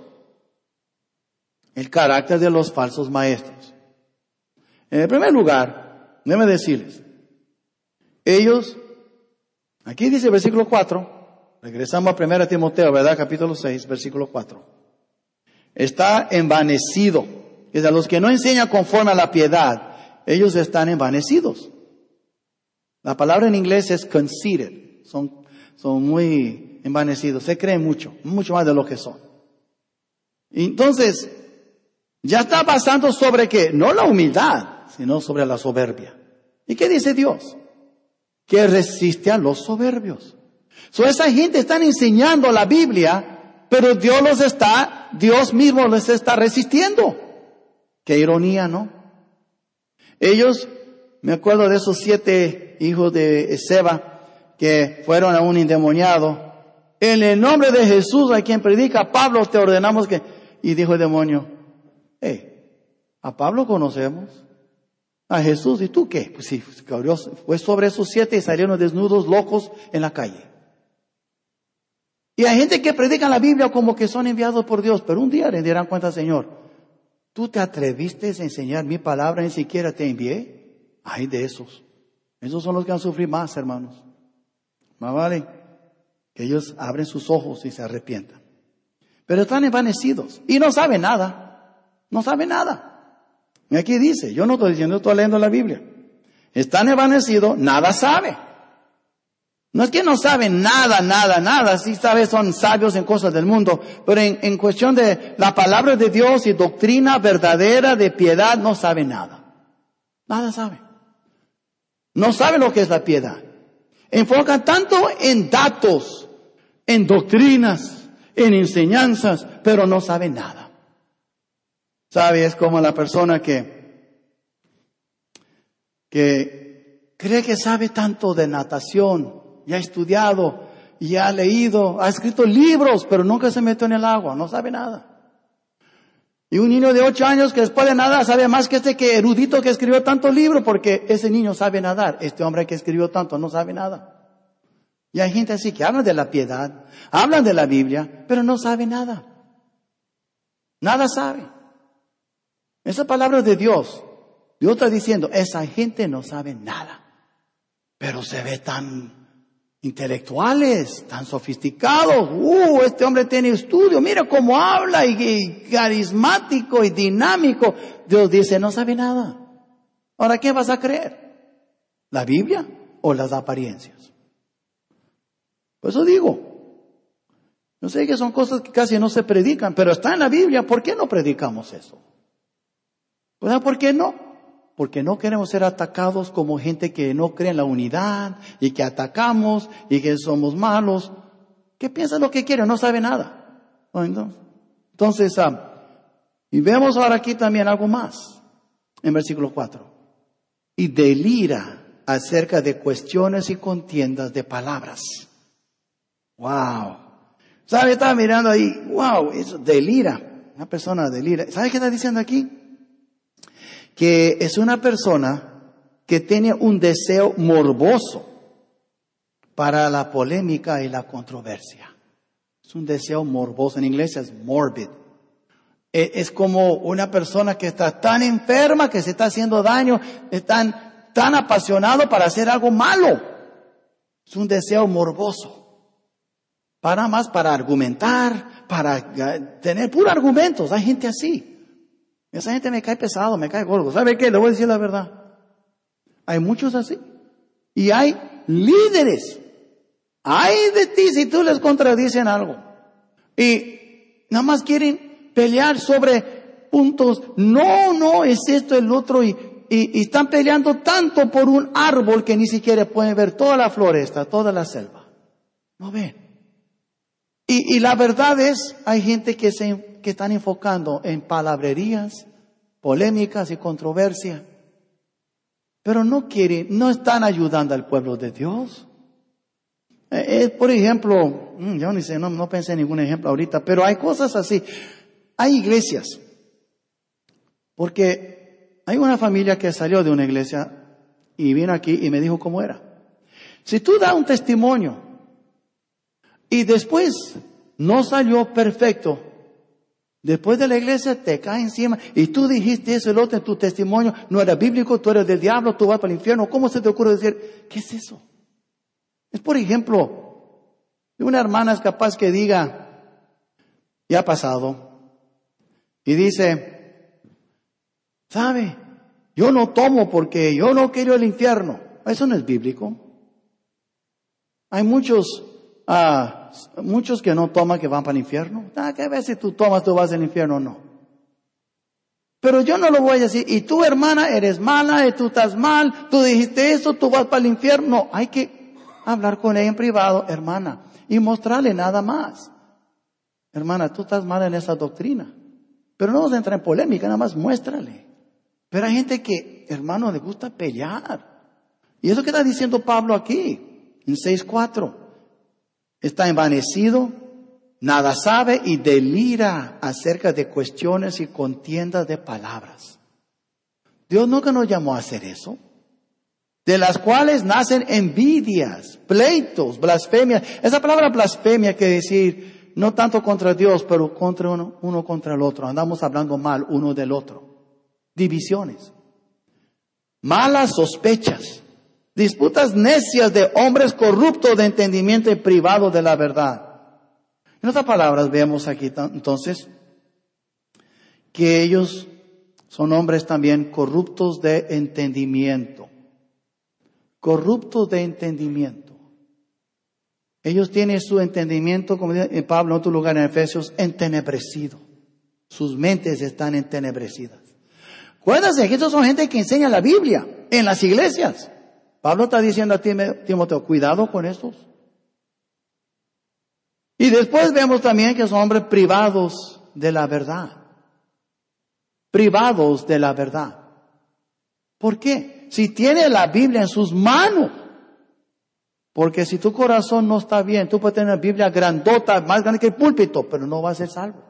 A: El carácter de los falsos maestros. En primer lugar, déjame decirles, ellos, aquí dice el versículo 4, regresamos a 1 Timoteo, ¿verdad? Capítulo 6, versículo 4. Está envanecido. Es de los que no enseñan conforme a la piedad. Ellos están envanecidos. La palabra en inglés es conceited. Son muy envanecidos. Se creen mucho más de lo que son. Entonces, ya está pasando sobre ¿qué? No la humildad, sino sobre la soberbia. ¿Y qué dice Dios? Que resiste a los soberbios. Esa gente está enseñando la Biblia, pero Dios mismo les está resistiendo. Qué ironía, ¿no? Ellos, me acuerdo de esos 7 hijos de Seba que fueron a un endemoniado. En el nombre de Jesús, a quien predica Pablo, te ordenamos que... Y dijo el demonio, a Pablo conocemos, a Jesús, ¿y tú qué? Pues sí, fue sobre esos 7 y salieron desnudos, locos en la calle. Y hay gente que predica la Biblia como que son enviados por Dios, pero un día le darán cuenta, Señor, ¿tú te atreviste a enseñar mi palabra, ni siquiera te envié? Ay, de esos. Esos son los que van a sufrir más, hermanos. Más vale que ellos abren sus ojos y se arrepientan. Pero están envanecidos y no saben nada. No saben nada. Y aquí dice, yo no estoy diciendo, estoy leyendo la Biblia. Están envanecidos, nada sabe. No es que no saben nada. Sí sabes, son sabios en cosas del mundo. Pero en cuestión de la palabra de Dios y doctrina verdadera de piedad, no saben nada. Nada saben. No saben lo que es la piedad. Enfocan tanto en datos, en doctrinas, en enseñanzas, pero no saben nada. ¿Sabe? Es como la persona que cree que sabe tanto de natación, y ha estudiado, y ha leído, ha escrito libros, pero nunca se metió en el agua, no sabe nada. Y un niño de 8 años que después de nadar sabe más que erudito que escribió tantos libros, porque ese niño sabe nadar. Este hombre que escribió tanto no sabe nada. Y hay gente así que hablan de la piedad, hablan de la Biblia, pero no sabe nada. Nada sabe. Esa palabra de Dios, Dios está diciendo, esa gente no sabe nada, pero se ve tan intelectuales, tan sofisticados. Este hombre tiene estudio, mira cómo habla, y carismático y dinámico. Dios dice, no sabe nada. Ahora, ¿qué vas a creer? ¿La Biblia o las apariencias? Por eso digo, yo sé que son cosas que casi no se predican, pero está en la Biblia. ¿Por qué no predicamos eso? ¿Verdad? ¿Por qué no? Porque no queremos ser atacados como gente que no cree en la unidad y que atacamos y que somos malos. ¿Qué piensa lo que quiere? No sabe nada. Entonces, y vemos ahora aquí también algo más en versículo 4. Y delira acerca de cuestiones y contiendas de palabras. ¡Wow! ¿Sabe? Estaba mirando ahí. ¡Wow! Eso delira. Una persona delira. ¿Sabe qué está diciendo aquí? Que es una persona que tiene un deseo morboso para la polémica y la controversia. Es un deseo morboso. En inglés es morbid. Es como una persona que está tan enferma, que se está haciendo daño, es tan apasionado para hacer algo malo. Es un deseo morboso. Para argumentar, para tener puros argumentos. Hay gente así. Esa gente me cae pesado, me cae gordo. ¿Sabe qué? Le voy a decir la verdad. Hay muchos así. Y hay líderes. Ay de ti si tú les contradicen algo. Y nada más quieren pelear sobre puntos. No, es esto, el otro. Y están peleando tanto por un árbol que ni siquiera pueden ver toda la floresta, toda la selva. No ven. Y la verdad es, hay gente que están enfocando en palabrerías, polémicas y controversia, pero no están ayudando al pueblo de Dios. Por ejemplo, yo ni sé, no pensé en ningún ejemplo ahorita, pero hay cosas así. Hay iglesias, porque hay una familia que salió de una iglesia y vino aquí y me dijo cómo era. Si tú das un testimonio y después no salió perfecto, después de la iglesia te cae encima y tú dijiste eso, el otro en tu testimonio no era bíblico, tú eres del diablo, tú vas para el infierno. ¿Cómo se te ocurre decir, qué es eso? Es por ejemplo, una hermana es capaz que diga, ya ha pasado, y dice, ¿sabe? Yo no tomo porque yo no quiero el infierno. Eso no es bíblico. Hay muchos que no toman que van para el infierno. ¿Qué ves si tú tomas, tú vas al infierno o no? Pero yo no lo voy a decir. Y tú, hermana, eres mala, y tú estás mal, tú dijiste eso, tú vas para el infierno. No, hay que hablar con ella en privado, hermana, y mostrarle nada más. Hermana, tú estás mal en esa doctrina. Pero no vamos a entrar en polémica, nada más muéstrale. Pero hay gente que, hermano, le gusta pelear. Y eso que está diciendo Pablo aquí, en 6:4. Está envanecido, nada sabe y delira acerca de cuestiones y contiendas de palabras. Dios nunca nos llamó a hacer eso. De las cuales nacen envidias, pleitos, blasfemias. Esa palabra blasfemia quiere decir no tanto contra Dios, pero contra uno contra el otro. Andamos hablando mal uno del otro. Divisiones. Malas sospechas. Disputas necias de hombres corruptos de entendimiento y privados de la verdad. En otras palabras, vemos aquí entonces que ellos son hombres también corruptos de entendimiento. Corruptos de entendimiento. Ellos tienen su entendimiento, como dice Pablo en otro lugar en Efesios, entenebrecido. Sus mentes están entenebrecidas. Acuérdense que estos son gente que enseña la Biblia en las iglesias. Pablo está diciendo a Timoteo, cuidado con estos. Y después vemos también que son hombres privados de la verdad. Privados de la verdad. ¿Por qué? Si tiene la Biblia en sus manos. Porque si tu corazón no está bien, tú puedes tener una Biblia grandota, más grande que el púlpito, pero no vas a ser salvo.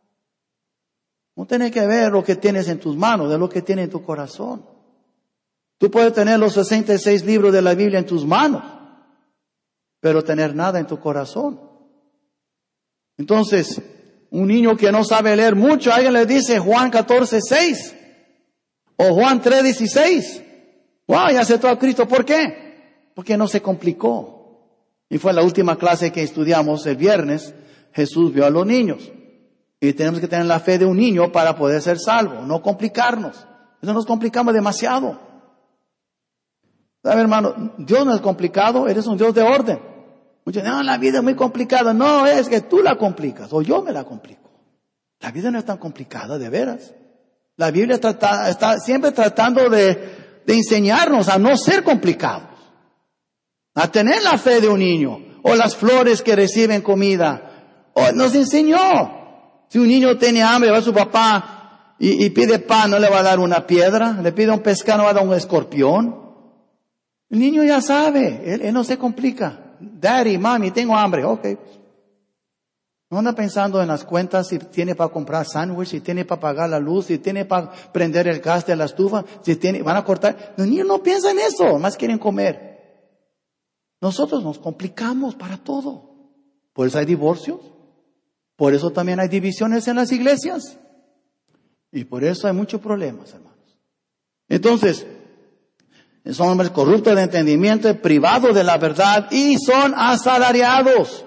A: No tienes que ver lo que tienes en tus manos, de lo que tienes en tu corazón. Tú puedes tener los 66 libros de la Biblia en tus manos, pero tener nada en tu corazón. Entonces, un niño que no sabe leer mucho, alguien le dice Juan 14:6 o Juan 3:16. Wow, ya aceptó a Cristo. ¿Por qué? Porque no se complicó. Y fue la última clase que estudiamos el viernes. Jesús vio a los niños. Y tenemos que tener la fe de un niño para poder ser salvo, no complicarnos. Eso nos complicamos demasiado. ¿Sabe, hermano? Dios no es complicado, eres un Dios de orden. Muchos dicen, no, la vida es muy complicada. No, es que tú la complicas o yo me la complico. La vida no es tan complicada, de veras. La Biblia está siempre tratando de enseñarnos a no ser complicados. A tener la fe de un niño. O las flores que reciben comida. O nos enseñó. Si un niño tiene hambre, va a su papá y pide pan, no le va a dar una piedra. Le pide un pescado, no va a dar un escorpión. El niño ya sabe. Él no se complica. Daddy, mami, tengo hambre. Ok. No anda pensando en las cuentas, si tiene para comprar sándwich, si tiene para pagar la luz, si tiene para prender el gas de la estufa, van a cortar. Los niños no piensan en eso, más quieren comer. Nosotros nos complicamos para todo. Por eso hay divorcios. Por eso también hay divisiones en las iglesias. Y por eso hay muchos problemas, hermanos. Entonces, son hombres corruptos de entendimiento, privados de la verdad y son asalariados.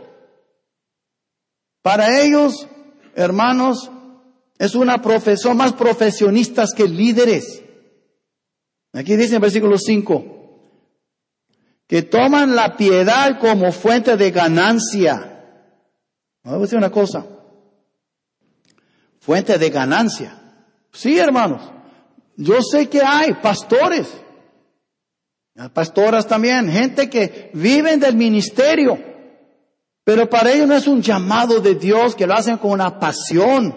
A: Para ellos, hermanos, es una profesión, más profesionistas que líderes. Aquí dice en versículo 5, que toman la piedad como fuente de ganancia. Voy a decir una cosa. Fuente de ganancia. Sí, hermanos. Yo sé que hay pastores, pastoras también, gente que viven del ministerio, pero para ellos no es un llamado de Dios, que lo hacen con una pasión.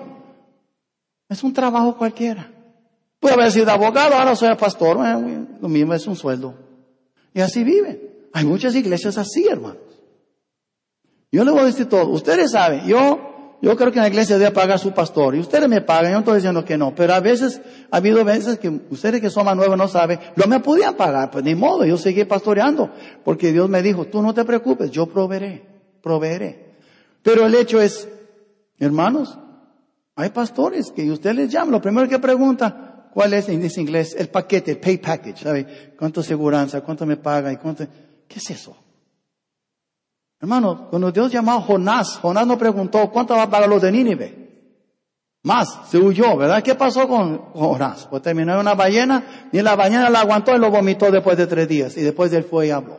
A: Es un trabajo cualquiera. Puede haber sido abogado, ahora soy pastor, lo mismo, es un sueldo. Y así viven. Hay muchas iglesias así, hermanos. Yo les voy a decir todo. Ustedes saben, yo creo que en la iglesia debe pagar su pastor. Y ustedes me pagan, yo no estoy diciendo que no. Pero ha habido veces que ustedes que son más nuevos no saben, no me podían pagar. Pues ni modo, yo seguí pastoreando. Porque Dios me dijo, tú no te preocupes, yo proveeré. Pero el hecho es, hermanos, hay pastores que usted les llama, lo primero que pregunta, ¿cuál es en inglés? El paquete, el pay package, ¿sabe? ¿Cuánto seguranza? ¿Cuánto me paga? ¿Qué es eso? Hermano, cuando Dios llamó a Jonás no preguntó, ¿cuánto va a pagar los de Nínive? Más, se huyó, ¿verdad? ¿Qué pasó con Jonás? Pues terminó en una ballena, y la ballena la aguantó y lo vomitó después de 3 días, y después él fue y habló.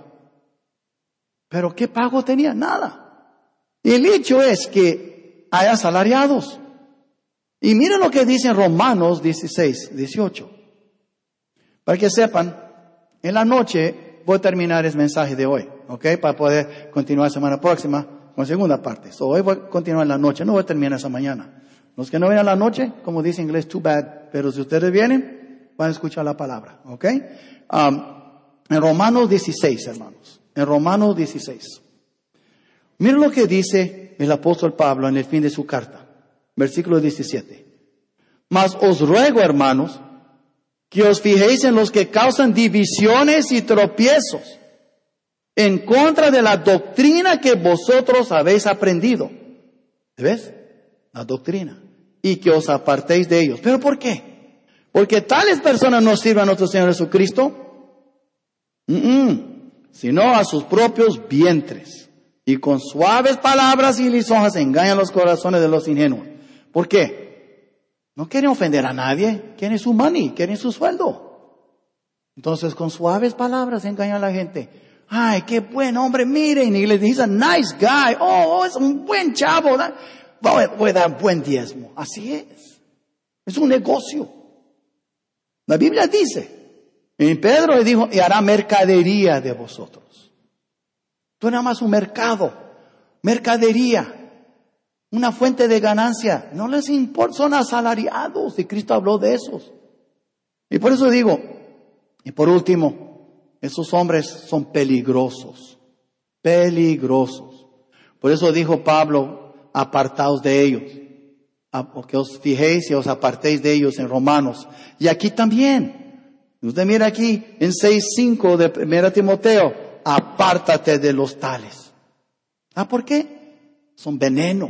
A: Pero ¿qué pago tenía? Nada. Y el hecho es que hay asalariados. Y miren lo que dice en Romanos 16:18. Para que sepan, en la noche voy a terminar el mensaje de hoy, ¿ok? Para poder continuar la semana próxima con segunda parte. Hoy voy a continuar en la noche, no voy a terminar esa mañana. Los que no vienen a la noche, como dice en inglés, too bad. Pero si ustedes vienen, van a escuchar la palabra, ¿ok? En Romanos 16, hermanos. En Romanos 16. Miren lo que dice el apóstol Pablo en el fin de su carta. Versículo 17. Mas os ruego, hermanos, que os fijéis en los que causan divisiones y tropiezos en contra de la doctrina que vosotros habéis aprendido. ¿Ves? La doctrina. Y que os apartéis de ellos. ¿Pero por qué? Porque tales personas no sirven a nuestro Señor Jesucristo, sino a sus propios vientres. Y con suaves palabras y lisonjas engañan los corazones de los ingenuos. ¿Por qué? No quieren ofender a nadie, quieren su money, quieren su sueldo. Entonces con suaves palabras engañan a la gente. Ay, qué buen hombre, miren, y les dicen, nice guy, es un buen chavo, voy a dar buen diezmo. Así es un negocio. La Biblia dice, Y Pedro le dijo, y hará mercadería de vosotros. Tú nada más un mercado, mercadería, una fuente de ganancia. No les importa, son asalariados, y Cristo habló de esos. Y por eso digo, y por último, esos hombres son peligrosos, peligrosos. Por eso dijo Pablo, apartaos de ellos. Que os fijéis y os apartéis de ellos en Romanos. Y aquí también. Usted mira aquí en 6:5 de 1 Timoteo. Apártate de los tales. ¿Por qué? Son veneno.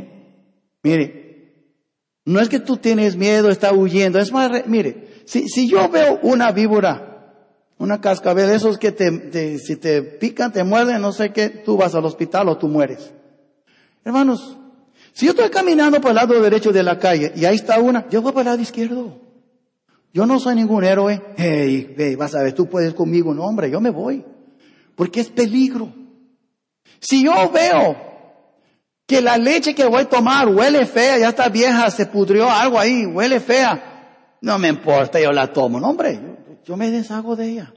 A: Mire, no es que tú tienes miedo, estás huyendo. Es más, mire, si yo veo una víbora, una cascabel, esos que si te pican, te muerden, no sé qué, tú vas al hospital o tú mueres. Hermanos, si yo estoy caminando por el lado derecho de la calle y ahí está una, yo voy por el lado izquierdo. Yo no soy ningún héroe. Hey, vas a ver, tú puedes conmigo. No, hombre, yo me voy. Porque es peligro. Si yo veo que la leche que voy a tomar huele fea, ya está vieja, se pudrió algo ahí, huele fea, no me importa, yo la tomo. No, hombre, yo me deshago de ella.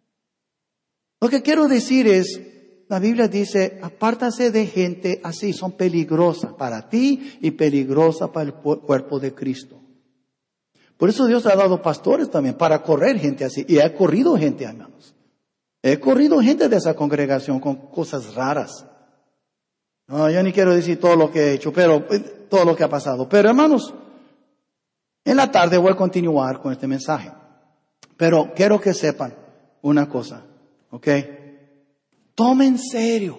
A: Lo que quiero decir es, la Biblia dice, apártase de gente así, son peligrosas para ti y peligrosas para el cuerpo de Cristo. Por eso Dios ha dado pastores también, para correr gente así. Y he corrido gente, hermanos. He corrido gente de esa congregación con cosas raras. No, yo ni quiero decir todo lo que he hecho, pero todo lo que ha pasado. Pero hermanos, en la tarde voy a continuar con este mensaje. Pero quiero que sepan una cosa, ¿ok? Tome en serio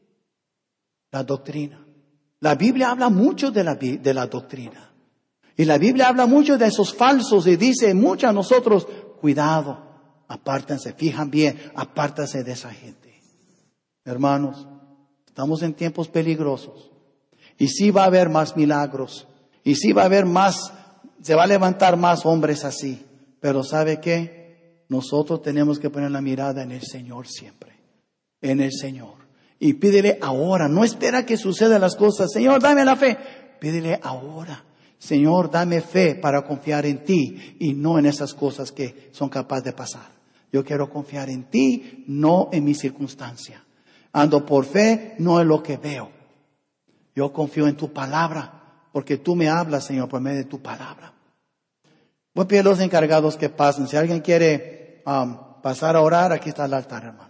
A: la doctrina. La Biblia habla mucho de la doctrina. Y la Biblia habla mucho de esos falsos y dice mucho a nosotros, cuidado, apártense, fijan bien, apártense de esa gente. Hermanos, estamos en tiempos peligrosos. Y sí va a haber más milagros. Y sí va a haber más, se va a levantar más hombres así. Pero ¿sabe qué? Nosotros tenemos que poner la mirada en el Señor siempre. En el Señor. Y pídele ahora. No espera que sucedan las cosas. Señor, dame la fe. Pídele ahora. Señor, dame fe para confiar en ti y no en esas cosas que son capaces de pasar. Yo quiero confiar en ti, no en mi circunstancia. Ando por fe, no en lo que veo. Yo confío en tu palabra, porque tú me hablas, Señor, por medio de tu palabra. Voy a pedir a los encargados que pasen. Si alguien quiere pasar a orar, aquí está el altar, hermano.